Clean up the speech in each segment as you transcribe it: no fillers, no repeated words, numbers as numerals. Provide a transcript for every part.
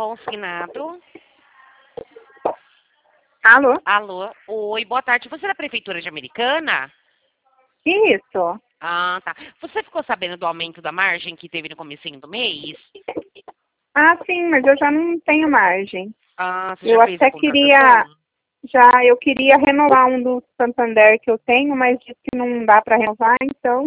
consignado. Alô? Alô? Oi, boa tarde. Você é da Prefeitura de Americana? Isso. Ah, tá. Você ficou sabendo do aumento da margem que teve no comecinho do mês? Ah, sim, mas eu já não tenho margem. Ah, você Eu já fez a até contratação? eu queria renovar um do Santander que eu tenho, mas disse que não dá para renovar, então,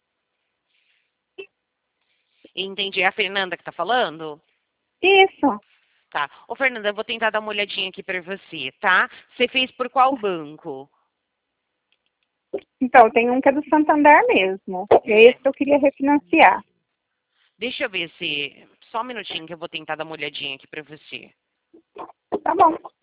Entendi. É a Fernanda que tá falando? isso. Tá. Ô, Fernanda, eu vou tentar dar uma olhadinha aqui pra você, tá? Você fez por qual banco? Então, tem um que é do Santander mesmo. E é esse que eu queria refinanciar. Deixa eu ver se... Só um minutinho que eu vou tentar dar uma olhadinha aqui pra você. Tá bom.